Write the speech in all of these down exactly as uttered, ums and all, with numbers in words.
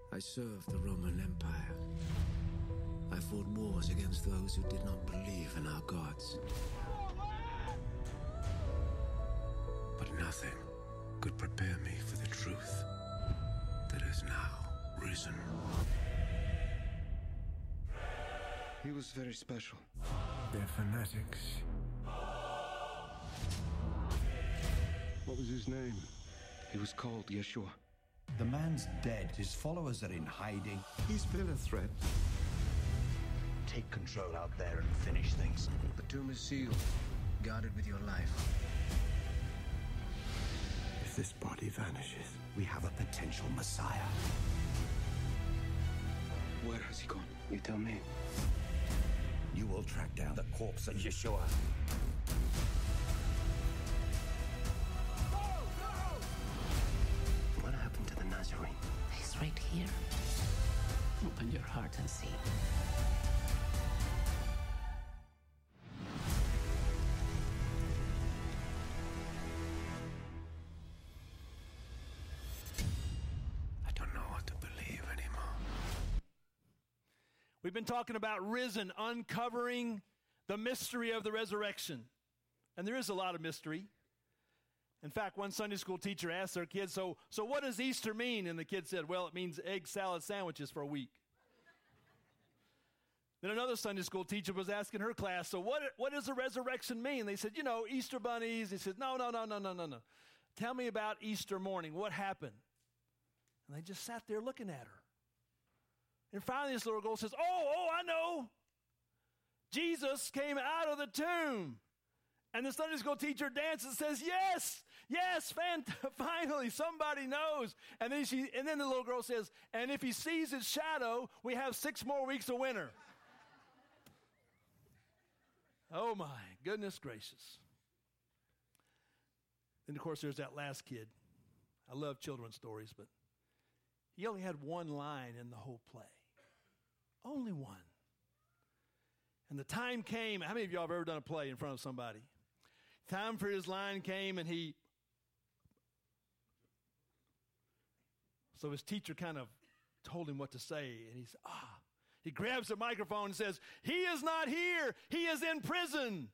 I served the Roman Empire. I fought wars against those who did not believe in our gods. But nothing could prepare me for the truth that is now risen. He was very special. They're fanatics. What was his name? He was called Yeshua. The man's dead. His followers are in hiding. He's been a threat. Take control out there and finish things. The tomb is sealed, guarded with your life. If this body vanishes, We have a potential Messiah. Where has he gone? You tell me. You will track down the corpse of Yeshua. what happened to the Nazarene? He's right here. Open your heart and see. I don't know what to believe anymore. We've been talking about risen, uncovering the mystery of the resurrection. And there is a lot of mystery. In fact, one Sunday school teacher asked their kids, so, so what does Easter mean? And the kid said, well, it means egg salad sandwiches for a week. Then another Sunday school teacher was asking her class, so what, what does the resurrection mean? They said, you know, Easter bunnies. He said, no, no, no, no, no, no, no. Tell me about Easter morning. What happened? And they just sat there looking at her. And finally this little girl says, oh, oh, I know. Jesus came out of the tomb. And the Sunday school teacher dances and says, yes, yes, fan- finally, somebody knows. And then she, and then the little girl says, and if he sees his shadow, we have six more weeks of winter. Oh my goodness gracious. Then of course there's that last kid. I love children's stories, but he only had one line in the whole play. Only one. And the time came, how many of y'all have ever done a play in front of somebody? Time for his line came and he, so his teacher kind of told him what to say, and he said, ah, he grabs the microphone and says, he is not here, he is in prison.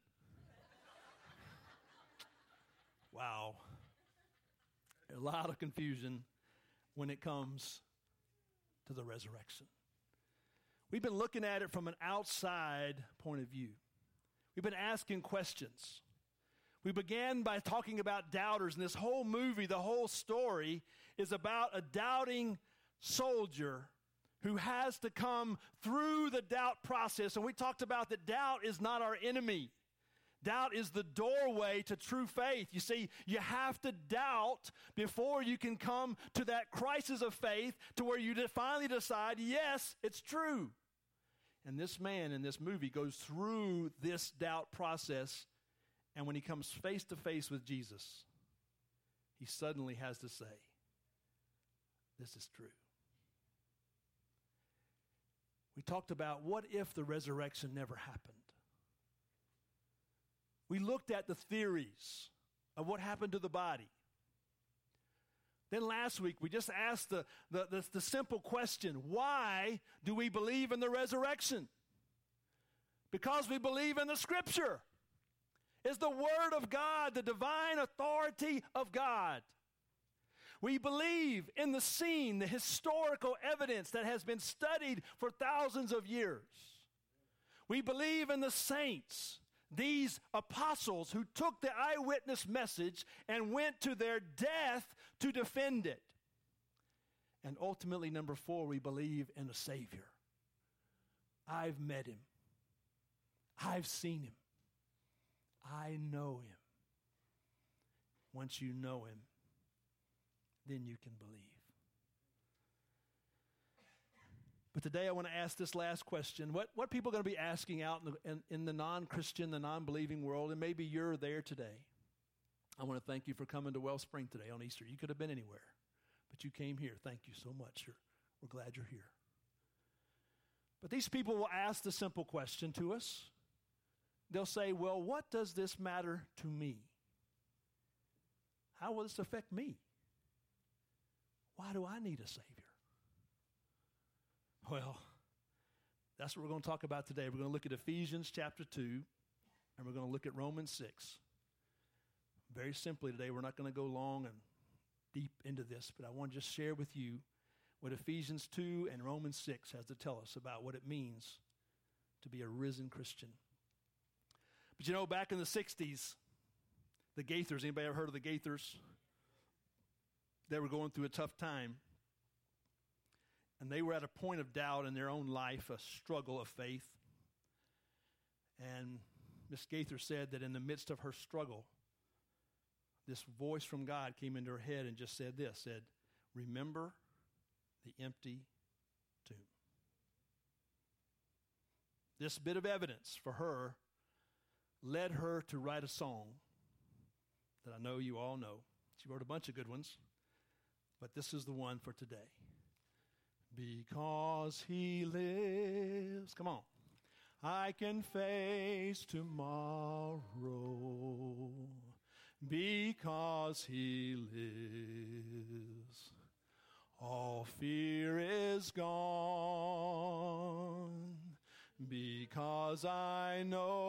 Wow. A lot of confusion when it comes to the resurrection. We've been looking at it from an outside point of view. We've been asking questions. We began by talking about doubters, and this whole movie, the whole story, is about a doubting soldier who has to come through the doubt process. And we talked about that doubt is not our enemy. Doubt is the doorway to true faith. You see, you have to doubt before you can come to that crisis of faith to where you finally decide, yes, it's true. And this man in this movie goes through this doubt process, and when he comes face to face with Jesus, he suddenly has to say, this is true. We talked about what if the resurrection never happened? We looked at the theories of what happened to the body. Then last week, we just asked the, the, the, the simple question, why do we believe in the resurrection? Because we believe in the Scripture. It's the Word of God, the divine authority of God. We believe in the scene, the historical evidence that has been studied for thousands of years. We believe in the saints, these apostles who took the eyewitness message and went to their death to defend it. And ultimately, number four, we believe in a Savior. I've met him. I've seen him. I know him. Once you know him, then you can believe. But today I want to ask this last question. What, what people are going to be asking out in the, in, in the non-Christian, the non-believing world, and maybe you're there today. I want to thank you for coming to Wellspring today on Easter. You could have been anywhere, but you came here. Thank you so much. You're, we're glad you're here. But these people will ask the simple question to us. They'll say, well, what does this matter to me? How will this affect me? Why do I need a Savior? Well, that's what we're going to talk about today. We're going to look at Ephesians chapter two, and we're going to look at Romans six. Very simply today, we're not going to go long and deep into this, but I want to just share with you what Ephesians two and Romans six has to tell us about what it means to be a risen Christian. But you know, back in the sixties, the Gaithers, anybody ever heard of the Gaithers? They were going through a tough time. And they were at a point of doubt in their own life, a struggle of faith. And Miss Gaither said that in the midst of her struggle, this voice from God came into her head and just said this, said, remember the empty tomb. This bit of evidence for her led her to write a song that I know you all know. She wrote a bunch of good ones, but this is the one for today. Because he lives, come on, I can face tomorrow. Because he lives, all fear is gone. Because I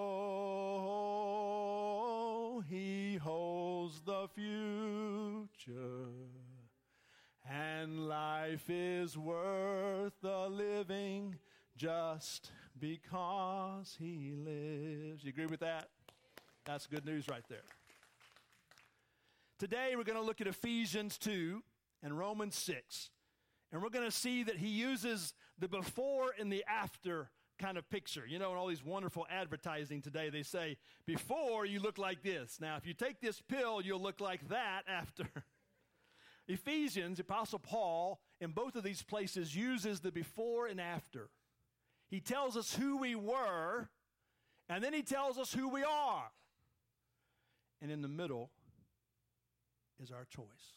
know he holds the future. And life is worth the living just because he lives. You agree with that? That's good news right there. Today we're going to look at Ephesians two and Romans six. And we're going to see that he uses the before and the after kind of picture. You know, in all these wonderful advertising today, they say, before you look like this. Now, if you take this pill, you'll look like that after. Ephesians, Apostle Paul, in both of these places, uses the before and after. He tells us who we were, and then he tells us who we are. And in the middle is our choice.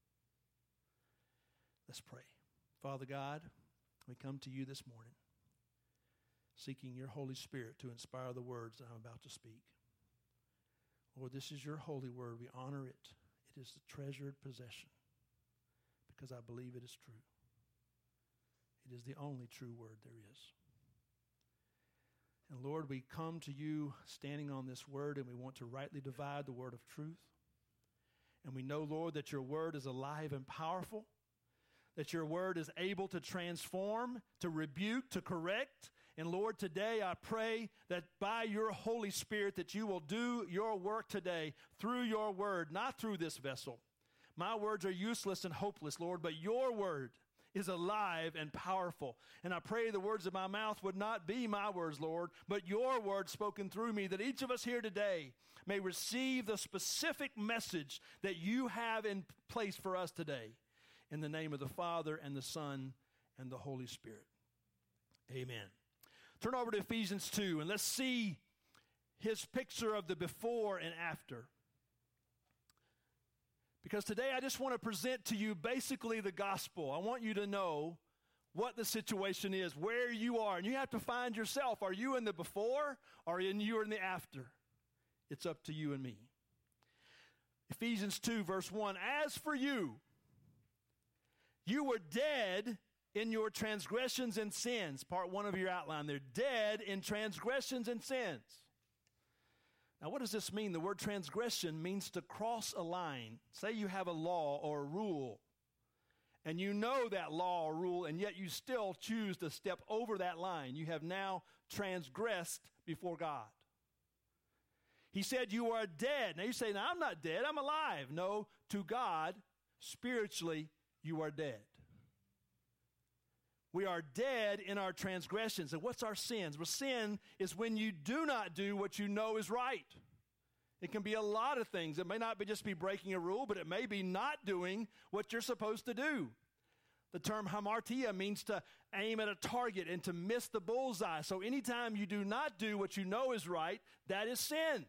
Let's pray. Father God, we come to you this morning, seeking your Holy Spirit to inspire the words that I'm about to speak. Lord, this is your holy word. We honor it. It is the treasured possession, because I believe it is true. It is the only true word there is. And Lord, we come to you standing on this word, and we want to rightly divide the word of truth. And we know, Lord, that your word is alive and powerful, that your word is able to transform, to rebuke, to correct. And Lord, today I pray that by your Holy Spirit that you will do your work today through your word, not through this vessel. My words are useless and hopeless, Lord, but your word is alive and powerful. And I pray the words of my mouth would not be my words, Lord, but your words spoken through me, that each of us here today may receive the specific message that you have in place for us today. In the name of the Father and the Son and the Holy Spirit. Amen. Turn over to Ephesians two, and let's see his picture of the before and after. Because today I just want to present to you basically the gospel. I want you to know what the situation is, where you are. And you have to find yourself. Are you in the before or are you in the after? It's up to you and me. Ephesians two, verse one, as for you, you were dead in your transgressions and sins. Part one of your outline there. Dead in transgressions and sins. Now, what does this mean? The word transgression means to cross a line. Say you have a law or a rule, and you know that law or rule, and yet you still choose to step over that line. You have now transgressed before God. He said you are dead. Now you say, now I'm not dead, I'm alive. No, to God, spiritually, you are dead. We are dead in our transgressions. And what's our sins? Well, sin is when you do not do what you know is right. It can be a lot of things. It may not be just be breaking a rule, but it may be not doing what you're supposed to do. The term hamartia means to aim at a target and to miss the bullseye. So anytime you do not do what you know is right, that is sin.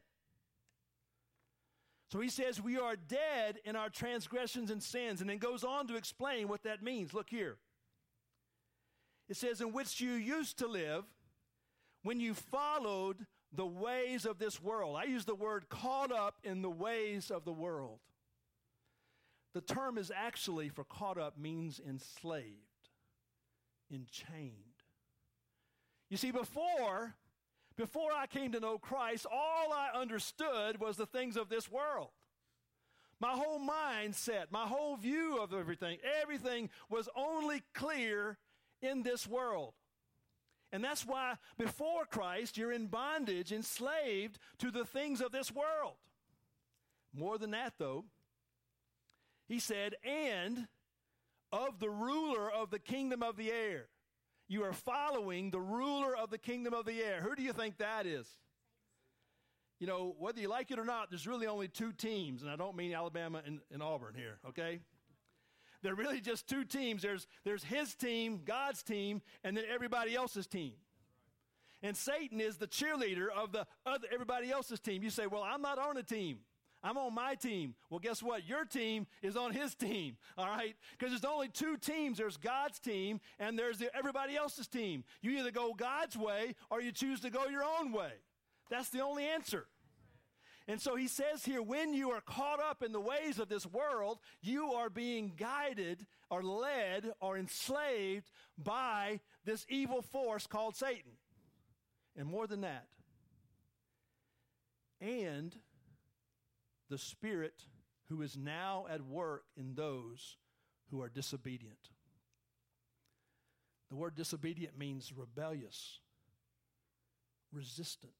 So he says we are dead in our transgressions and sins, and then goes on to explain what that means. Look here. It says, in which you used to live when you followed the ways of this world. I use the word caught up in the ways of the world. The term is actually, for caught up, means enslaved. enchained. You see, before, before I came to know Christ, all I understood was the things of this world. My whole mindset, my whole view of everything, everything was only clear in this world. And that's why before Christ, you're in bondage, enslaved to the things of this world. More than that, though, he said, and of the ruler of the kingdom of the air. You are following the ruler of the kingdom of the air. Who do you think that is? You know, whether you like it or not, there's really only two teams, and I don't mean Alabama and, and Auburn here, okay? They're really just two teams. There's, there's his team, God's team, and then everybody else's team. And Satan is the cheerleader of the other everybody else's team. You say, well, I'm not on a team. I'm on my team. Well, guess what? Your team is on his team, all right? Because there's only two teams. There's God's team, and there's the, everybody else's team. You either go God's way or you choose to go your own way. That's the only answer. And so he says here, when you are caught up in the ways of this world, you are being guided or led or enslaved by this evil force called Satan. And more than that, and the Spirit who is now at work in those who are disobedient. The word disobedient means rebellious, resistant.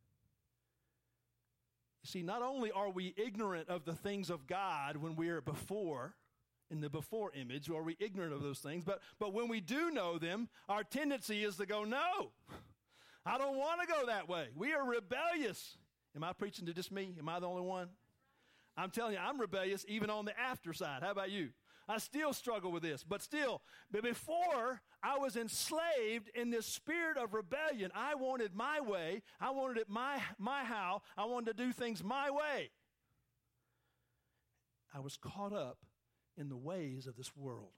You see, not only are we ignorant of the things of God when we are before, in the before image, are we ignorant of those things, but, but when we do know them, our tendency is to go, no, I don't want to go that way. We are rebellious. Am I preaching to just me? Am I the only one? I'm telling you, I'm rebellious even on the after side. How about you? I still struggle with this, but still, but before I was enslaved in this spirit of rebellion. I wanted my way. I wanted it my, my how. I wanted to do things my way. I was caught up in the ways of this world.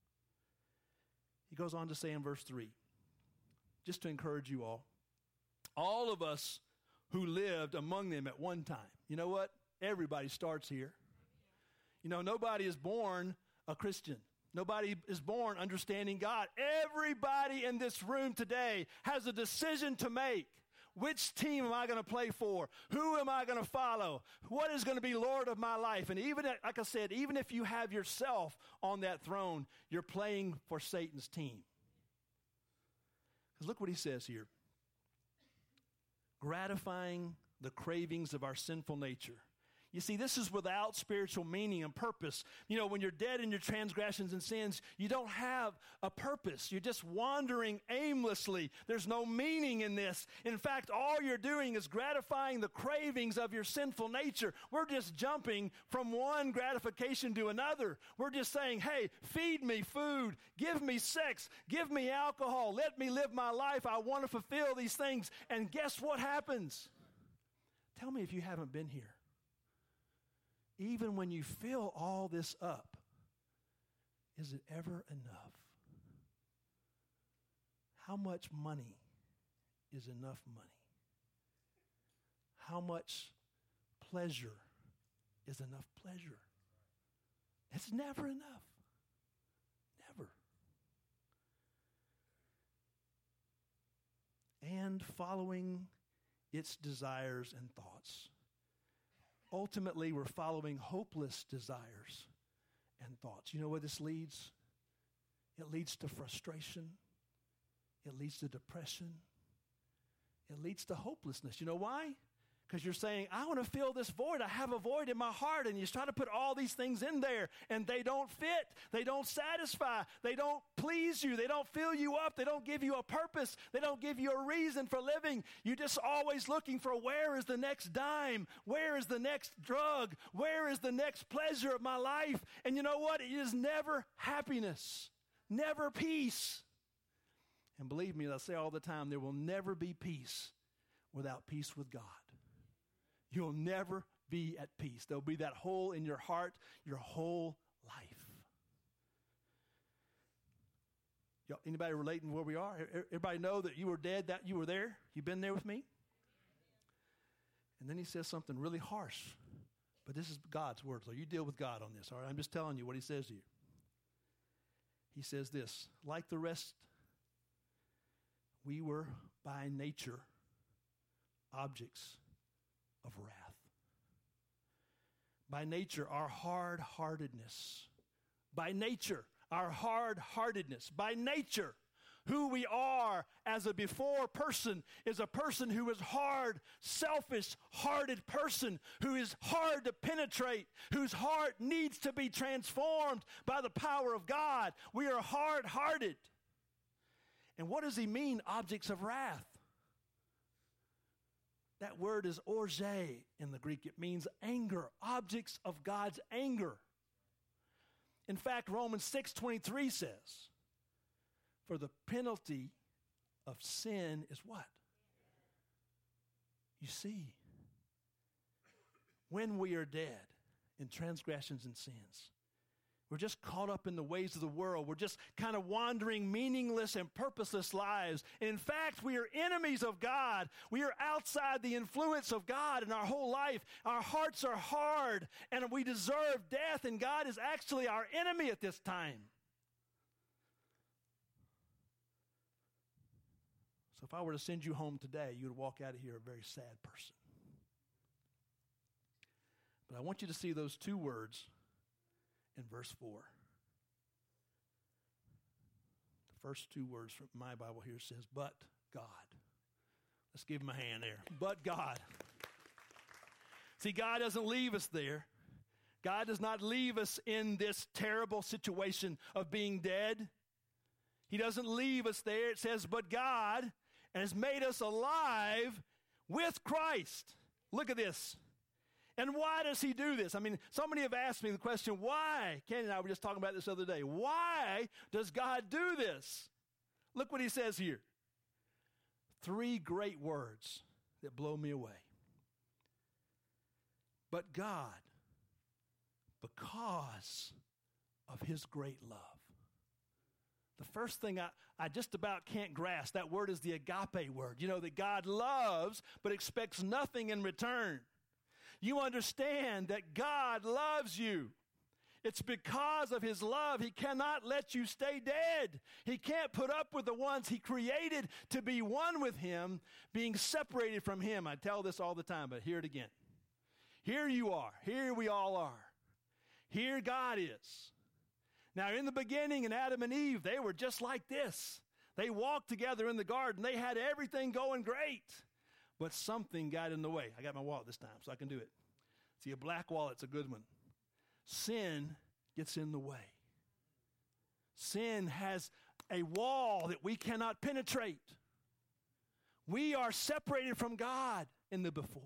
He goes on to say in verse three, just to encourage you all, all of us who lived among them at one time. You know what? Everybody starts here. You know, nobody is born a Christian. Nobody is born understanding God. Everybody in this room today has a decision to make. Which team am I going to play for? Who am I going to follow? What is going to be Lord of my life? And even, like I said, even if you have yourself on that throne, you're playing for Satan's team. Because look what he says here. Gratifying the cravings of our sinful nature. You see, this is without spiritual meaning and purpose. You know, when you're dead in your transgressions and sins, you don't have a purpose. You're just wandering aimlessly. There's no meaning in this. In fact, all you're doing is gratifying the cravings of your sinful nature. We're just jumping from one gratification to another. We're just saying, hey, feed me food, give me sex, give me alcohol, let me live my life. I want to fulfill these things. And guess what happens? Tell me if you haven't been here. Even when you fill all this up, is it ever enough? How much money is enough money? How much pleasure is enough pleasure? It's never enough. Never. And following its desires and thoughts. Ultimately, we're following hopeless desires and thoughts. You know where this leads? It leads to frustration. It leads to depression. It leads to hopelessness. You know why? Because you're saying, I want to fill this void. I have a void in my heart. And you try to put all these things in there, and they don't fit. They don't satisfy. They don't please you. They don't fill you up. They don't give you a purpose. They don't give you a reason for living. You're just always looking for where is the next dime? Where is the next drug? Where is the next pleasure of my life? And you know what? It is never happiness, never peace. And believe me, I say all the time, there will never be peace without peace with God. You'll never be at peace. There'll be that hole in your heart your whole life. Y'all, anybody relating where we are? Everybody know that you were dead, that you were there? You've been there with me? And then he says something really harsh. But this is God's word, so you deal with God on this, all right? I'm just telling you what he says to you. He says this, like the rest We were by nature objects of wrath. By nature, our hard-heartedness. By nature, our hard-heartedness. By nature, who we are as a before person is a person who is hard, selfish-hearted person, who is hard to penetrate, whose heart needs to be transformed by the power of God. We are hard-hearted. And what does he mean, objects of wrath? That word is orge in the Greek. It means anger, objects of God's anger. In fact, Romans six twenty-three says, for the penalty of sin is what? You see, when we are dead in transgressions and sins, we're just caught up in the ways of the world. We're just kind of wandering meaningless and purposeless lives. And in fact, we are enemies of God. We are outside the influence of God in our whole life. Our hearts are hard and we deserve death, and God is actually our enemy at this time. So if I were to send you home today, you would walk out of here a very sad person. But I want you to see those two words in verse four. The first two words from my Bible here says, but God. Let's give him a hand there. But God. See, God doesn't leave us there. God does not leave us in this terrible situation of being dead. He doesn't leave us there. It says, but God, and has made us alive with Christ. Look at this. And why does he do this? I mean, somebody have asked me the question, why? Ken and I were just talking about this the other day. Why does God do this? Look what he says here. Three great words that blow me away. But God, because of his great love. The first thing I, I just about can't grasp, that word is the agape word. You know, that God loves but expects nothing in return. You understand that God loves you. It's because of his love. He cannot let you stay dead. He can't put up with the ones he created to be one with him, being separated from him. I tell this all the time, but hear it again. Here you are. Here we all are. Here God is. Now, in the beginning, in Adam and Eve, they were just like this. They walked together in the garden. They had everything going great. But something got in the way. I got my wallet this time, so I can do it. See, a black wallet's a good one. Sin gets in the way. Sin has a wall that we cannot penetrate. We are separated from God in the before.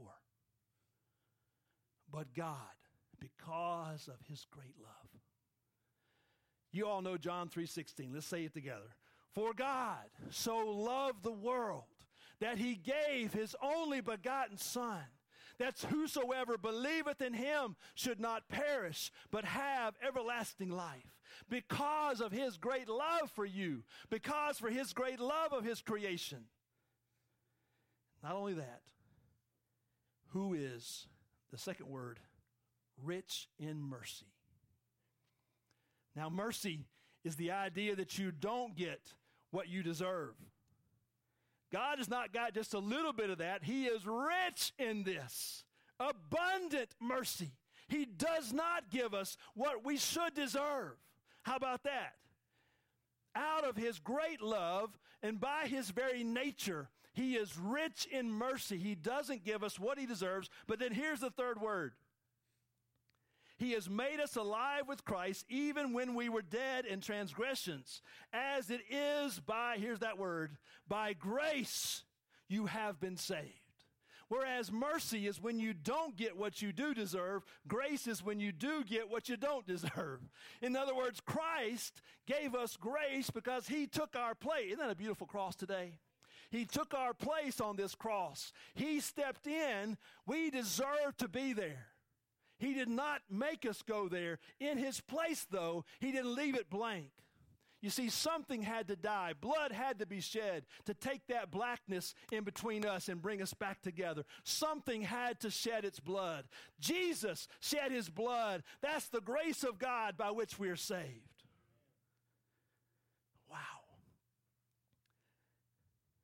But God, because of his great love. You all know John three sixteen. Let's say it together. For God so loved the world that he gave his only begotten Son, that whosoever believeth in him should not perish, but have everlasting life. Because of his great love for you, because for his great love of his creation. Not only that, who is, the second word, rich in mercy. Now, mercy is the idea that you don't get what you deserve. God has not got just a little bit of that. He is rich in this. Abundant mercy. He does not give us what we should deserve. How about that? Out of his great love and by his very nature, he is rich in mercy. He doesn't give us what he deserves. But then here's the third word. He has made us alive with Christ even when we were dead in transgressions. As it is by, here's that word, by grace you have been saved. Whereas mercy is when you don't get what you do deserve. Grace is when you do get what you don't deserve. In other words, Christ gave us grace because he took our place. Isn't that a beautiful cross today? He took our place on this cross. He stepped in. We deserve to be there. He did not make us go there. In his place, though, he didn't leave it blank. You see, something had to die. Blood had to be shed to take that blackness in between us and bring us back together. Something had to shed its blood. Jesus shed his blood. That's the grace of God by which we are saved. Wow.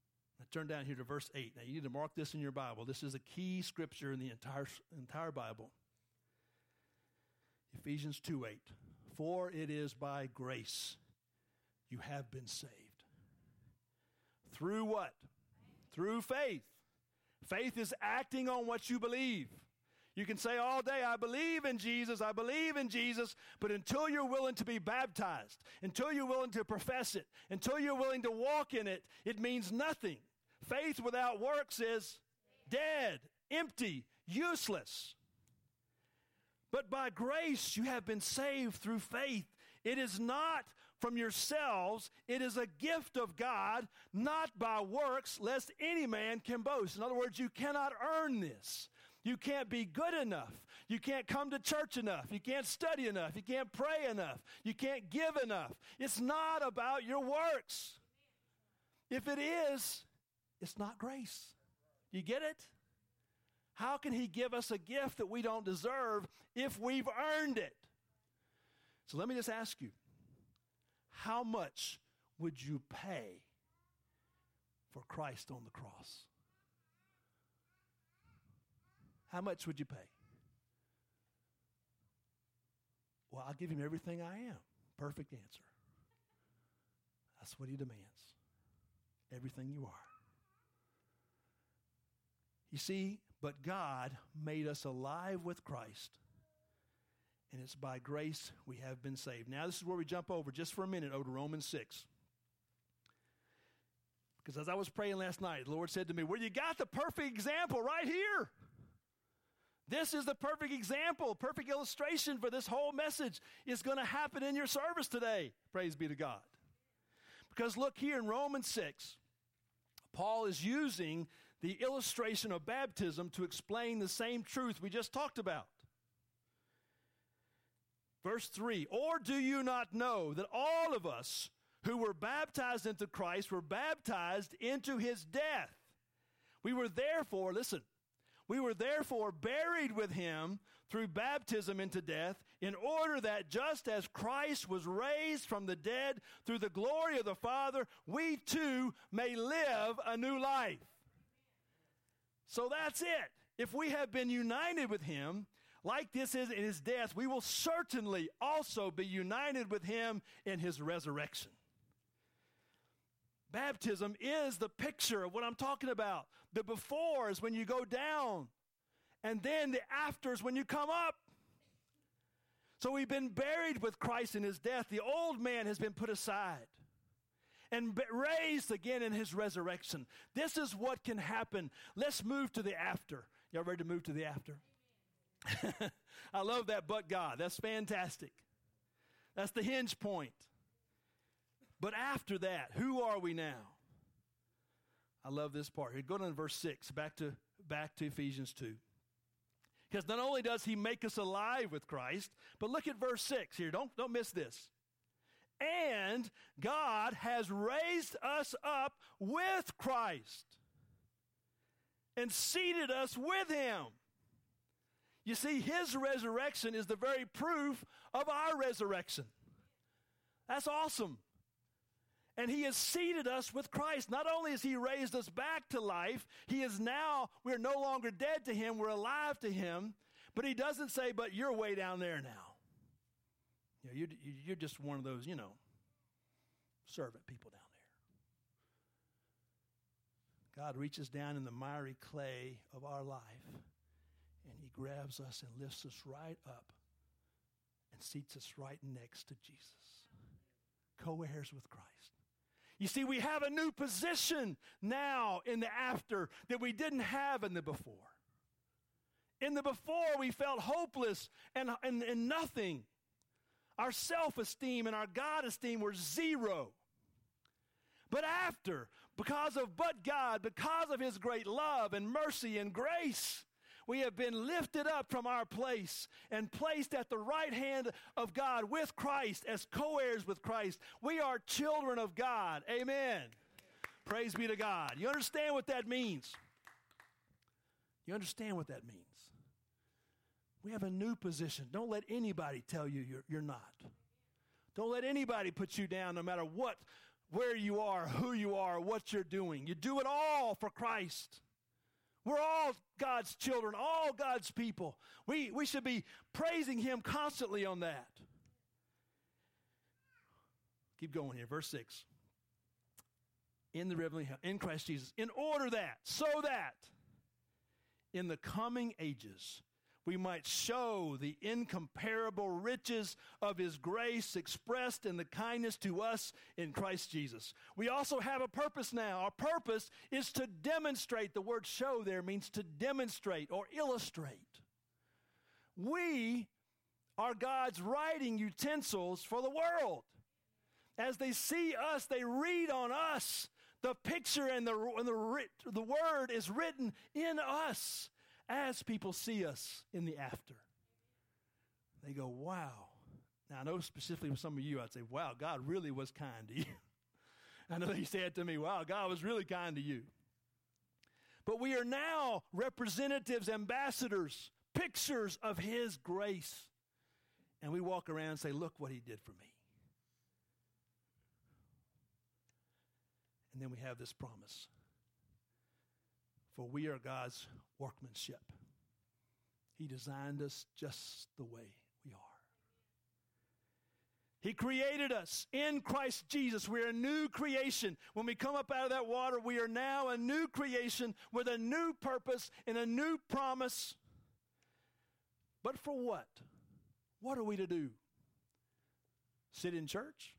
turn down here to verse eight. Now, you need to mark this in your Bible. This is a key scripture in the entire, entire Bible. Ephesians two eight. For it is by grace you have been saved. Through what? Through faith. Faith is acting on what you believe. You can say all day, I believe in Jesus, I believe in Jesus, but until you're willing to be baptized, until you're willing to profess it, until you're willing to walk in it, it means nothing. Faith without works is dead, empty, useless. But by grace you have been saved through faith. It is not from yourselves, it is a gift of God, not by works, lest any man can boast. In other words, you cannot earn this. You can't be good enough. You can't come to church enough. You can't study enough. You can't pray enough. You can't give enough. It's not about your works. If it is, it's not grace. You get it? How can he give us a gift that we don't deserve if we've earned it? So let me just ask you, how much would you pay for Christ on the cross? How much would you pay? Well, I'll give him everything I am. Perfect answer. That's what he demands. Everything you are. You see, but God made us alive with Christ, and it's by grace we have been saved. Now, this is where we jump over just for a minute over to Romans six. Because as I was praying last night, the Lord said to me, well, you got the perfect example right here. This is the perfect example, perfect illustration for this whole message is going to happen in your service today. Praise be to God. Because look here in Romans six, Paul is using the illustration of baptism to explain the same truth we just talked about. Verse three, or do you not know that all of us who were baptized into Christ were baptized into his death? We were therefore, listen, we were therefore buried with him through baptism into death, in order that just as Christ was raised from the dead through the glory of the Father, we too may live a new life. So that's it. If we have been united with him, like this is in his death, we will certainly also be united with him in his resurrection. Baptism is the picture of what I'm talking about. The before is when you go down, and then the after is when you come up. So we've been buried with Christ in his death. The old man has been put aside and raised again in his resurrection. This is what can happen. Let's move to the after. Y'all ready to move to the after? I love that, but God. That's fantastic. That's the hinge point. But after that, who are we now? I love this part. Here, go to verse six, back to, back to Ephesians two. Because not only does he make us alive with Christ, but look at verse six here. Don't, don't miss this. And God has raised us up with Christ and seated us with him. You see, his resurrection is the very proof of our resurrection. That's awesome. And he has seated us with Christ. Not only has he raised us back to life, he is now, we're no longer dead to him, we're alive to him. But he doesn't say, but you're way down there now. You know, you're, you're just one of those, you know, servant people down there. God reaches down in the miry clay of our life, and he grabs us and lifts us right up and seats us right next to Jesus. Co-heirs with Christ. You see, we have a new position now in the after that we didn't have in the before. In the before, we felt hopeless and, and, and nothing. Our self-esteem and our God-esteem were zero. But after, because of but God, because of his great love and mercy and grace, we have been lifted up from our place and placed at the right hand of God with Christ as co-heirs with Christ. We are children of God. Amen. Amen. Praise be to God. You understand what that means? You understand what that means? We have a new position. Don't let anybody tell you you're, you're not. Don't let anybody put you down no matter what, where you are, who you are, what you're doing. You do it all for Christ. We're all God's children, all God's people. We, we should be praising him constantly on that. Keep going here, verse six. In the heavenly, in Christ Jesus, in order that, so that, in the coming ages, we might show the incomparable riches of his grace expressed in the kindness to us in Christ Jesus. We also have a purpose now. Our purpose is to demonstrate. The word show there means to demonstrate or illustrate. We are God's writing utensils for the world. As they see us, they read on us. The picture and the, and the, the word is written in us. As people see us in the after, they go, wow. Now, I know specifically with some of you, I'd say, wow, God really was kind to you. I know he said to me, wow, God was really kind to you. But we are now representatives, ambassadors, pictures of his grace. And we walk around and say, look what he did for me. And then we have this promise. For we are God's workmanship. He designed us just the way we are. He created us in Christ Jesus. We're a new creation. When we come up out of that water, we are now a new creation with a new purpose and a new promise. But for what? What are we to do? Sit in church?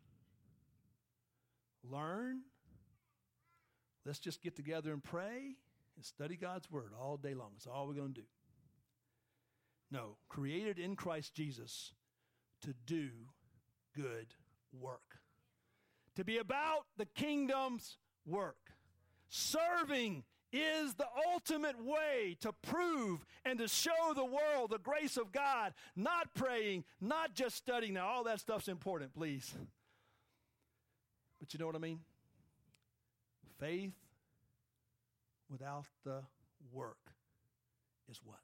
Learn? Let's just get together and pray? And study God's word all day long. That's all we're going to do. No, created in Christ Jesus to do good work. To be about the kingdom's work. Serving is the ultimate way to prove and to show the world the grace of God. Not praying, not just studying. Now, all that stuff's important, please. But you know what I mean? Faith without the work is what?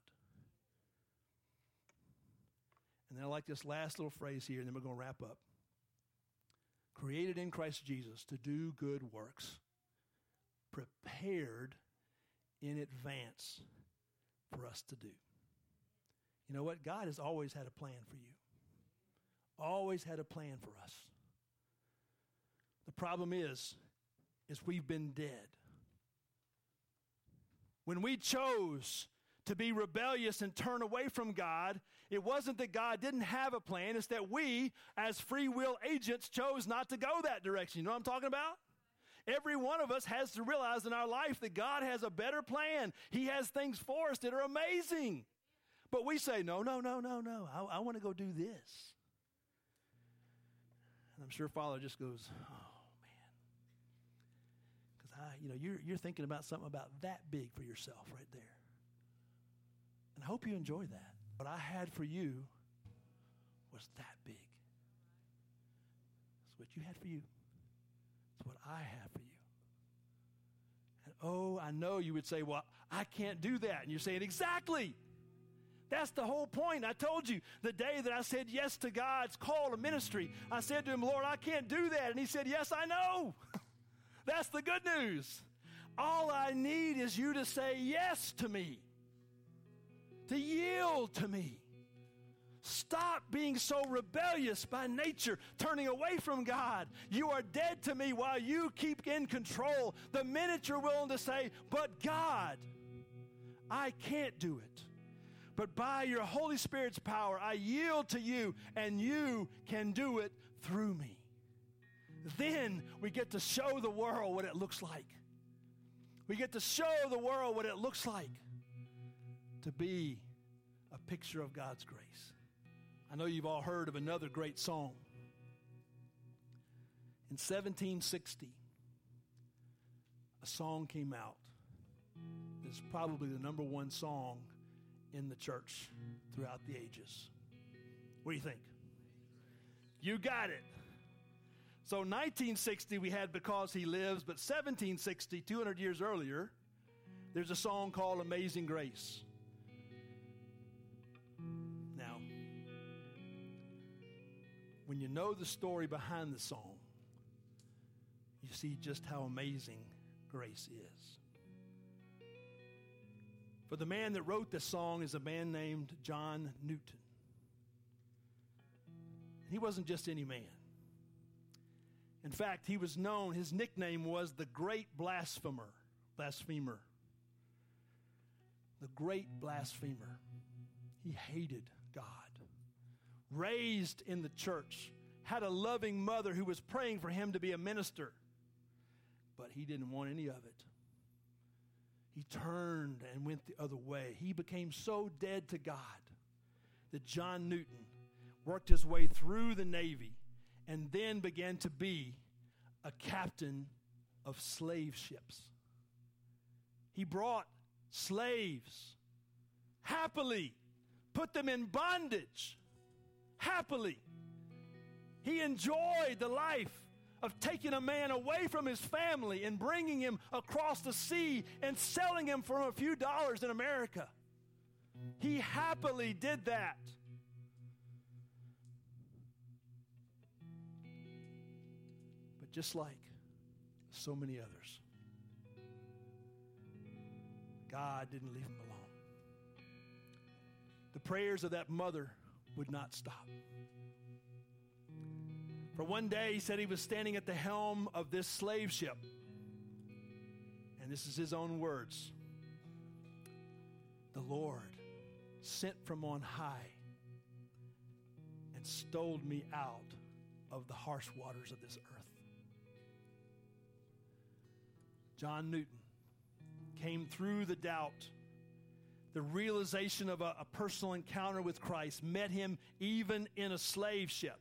And then I like this last little phrase here, and then we're going to wrap up. Created in Christ Jesus to do good works, prepared in advance for us to do. You know what? God has always had a plan for you. Always had a plan for us. The problem is, is we've been dead. When we chose to be rebellious and turn away from God, it wasn't that God didn't have a plan. It's that we, as free will agents, chose not to go that direction. You know what I'm talking about? Every one of us has to realize in our life that God has a better plan. He has things for us that are amazing. But we say, no, no, no, no, no. I, I want to go do this. And I'm sure Father just goes, oh. I, you know, you're, you're thinking about something about that big for yourself right there. And I hope you enjoy that. What I had for you was that big. It's what you had for you. It's what I have for you. And oh, I know you would say, well, I can't do that. And you're saying, exactly. That's the whole point. I told you the day that I said yes to God's call to ministry, I said to him, Lord, I can't do that. And he said, yes, I know. That's the good news. All I need is you to say yes to me, to yield to me. Stop being so rebellious by nature, turning away from God. You are dead to me while you keep in control. The minute you're willing to say, but God, I can't do it. But by your Holy Spirit's power, I yield to you, and you can do it through me. Then we get to show the world what it looks like. We get to show the world what it looks like to be a picture of God's grace. I know you've all heard of another great song. In seventeen sixty, a song came out. It's probably the number one song in the church throughout the ages. What do you think? You got it. So nineteen sixty, we had Because He Lives, but seventeen sixty, two hundred years earlier, there's a song called Amazing Grace. Now, when you know the story behind the song, you you see just how amazing grace is. For the man that wrote this song is a man named John Newton. He wasn't just any man. In fact, he was known, his nickname was the Great Blasphemer. Blasphemer. The Great Blasphemer. He hated God. Raised in the church. Had a loving mother who was praying for him to be a minister. But he didn't want any of it. He turned and went the other way. He became so dead to God that John Newton worked his way through the Navy and then began to be a captain of slave ships. He brought slaves happily, put them in bondage happily. He enjoyed the life of taking a man away from his family and bringing him across the sea and selling him for a few dollars in America. He happily did that. But just like so many others, God didn't leave him alone. The prayers of that mother would not stop. For one day, he said he was standing at the helm of this slave ship. And this is his own words. The Lord sent from on high and stole me out of the harsh waters of this earth. John Newton came through the doubt. The realization of a, a personal encounter with Christ met him even in a slave ship.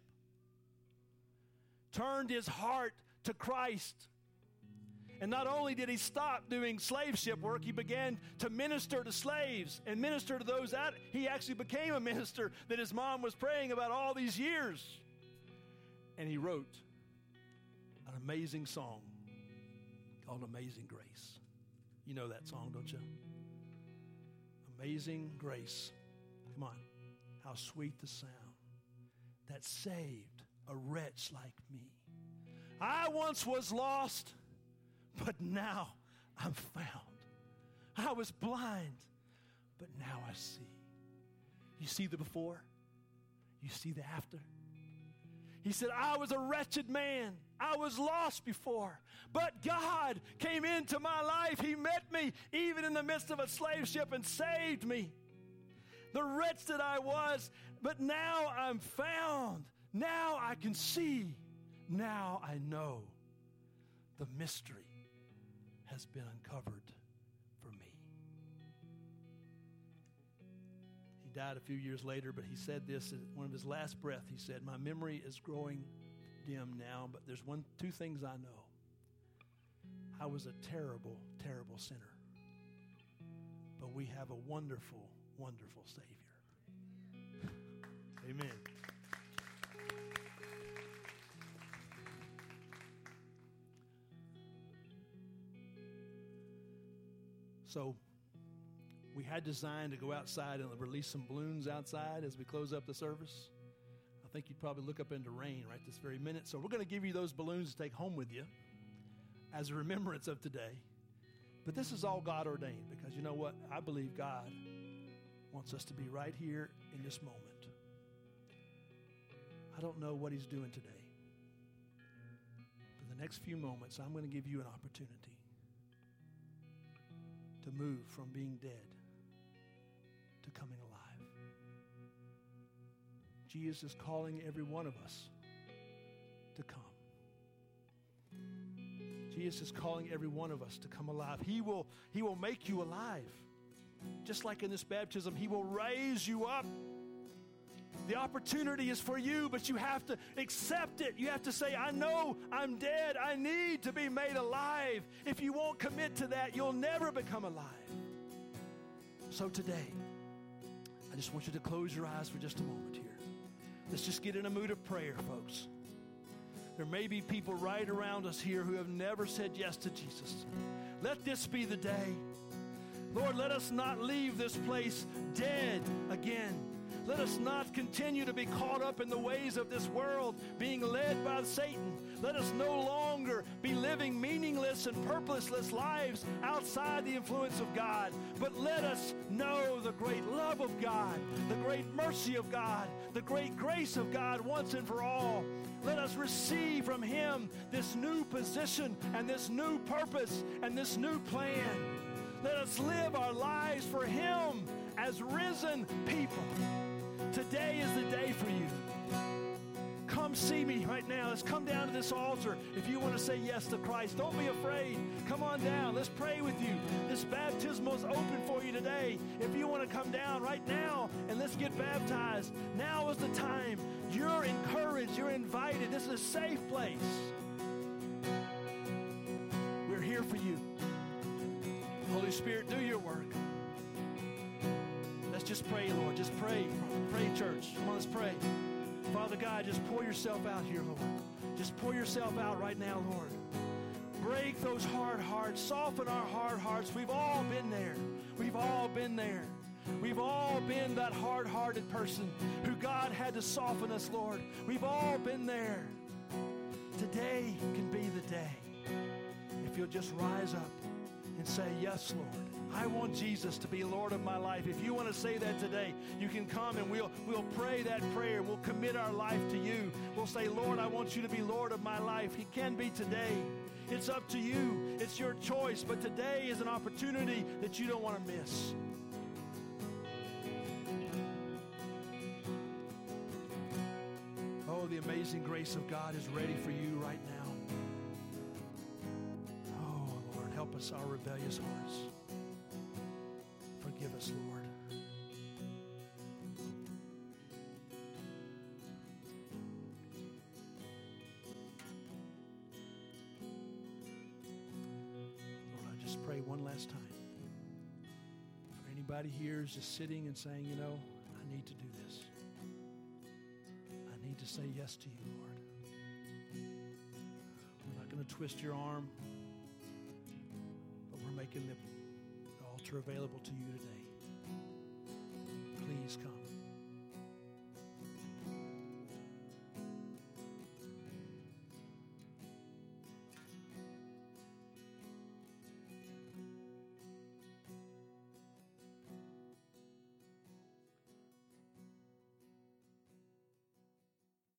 Turned his heart to Christ. And not only did he stop doing slave ship work, he began to minister to slaves and minister to those out. He actually became a minister that his mom was praying about all these years. And he wrote an amazing song called Amazing Grace. You know that song, don't you? Amazing Grace. Come on. How sweet the sound that saved a wretch like me. I once was lost, but now I'm found. I was blind, but now I see. You see the before? You see the after? He said, I was a wretched man. I was lost before, but God came into my life. He met me even in the midst of a slave ship and saved me. The wretch that I was, but now I'm found. Now I can see. Now I know. The mystery has been uncovered for me. He died a few years later, but he said this at one of his last breaths. He said, my memory is growing dim now, but there's one, two things I know. I was a terrible, terrible sinner. But we have a wonderful, wonderful Savior. Amen. So we had designed to go outside and release some balloons outside as we close up the service. I think you'd probably look up into rain right this very minute. So we're going to give you those balloons to take home with you as a remembrance of today. But this is all God ordained, because you know what? I believe God wants us to be right here in this moment. I don't know what he's doing today. For the next few moments, I'm going to give you an opportunity to move from being dead to coming alive. Jesus is calling every one of us to come. Jesus is calling every one of us to come alive. He will, he will make you alive. Just like in this baptism, he will raise you up. The opportunity is for you, but you have to accept it. You have to say, I know I'm dead. I need to be made alive. If you won't commit to that, you'll never become alive. So today, I just want you to close your eyes for just a moment here. Let's just get in a mood of prayer, folks. There may be people right around us here who have never said yes to Jesus. Let this be the day. Lord, let us not leave this place dead again. Let us not continue to be caught up in the ways of this world, being led by Satan. Let us no longer be living meaningless and purposeless lives outside the influence of God. But let us know the great love of God, the great mercy of God, the great grace of God once and for all. Let us receive from Him this new position and this new purpose and this new plan. Let us live our lives for Him as risen people. Today is the day for you. Come see me right now. Let's come down to this altar. If you want to say yes to Christ, don't be afraid. Come on down. Let's pray with you. This baptismal is open for you today. If you want to come down right now and let's get baptized, now is the time. You're encouraged. You're invited. This is a safe place. We're here for you. Holy Spirit, do your work. Let's just pray, Lord. Just pray. Pray, church. Come on, let's pray. Father God, just pour yourself out here, Lord. Just pour yourself out right now, Lord. Break those hard hearts. Soften our hard hearts. We've all been there. We've all been there. We've all been that hard-hearted person who God had to soften us, Lord. We've all been there. Today can be the day. If you'll just rise up and say, yes, Lord. I want Jesus to be Lord of my life. If you want to say that today, you can come and we'll, we'll pray that prayer. We'll commit our life to you. We'll say, Lord, I want you to be Lord of my life. He can be today. It's up to you. It's your choice. But today is an opportunity that you don't want to miss. Oh, the amazing grace of God is ready for you right now. Oh, Lord, help us, our rebellious hearts. Forgive us, Lord. Lord, I just pray one last time. For anybody here who's just sitting and saying, you know, I need to do this. I need to say yes to you, Lord. We're not going to twist your arm, but we're making the altar available to you today.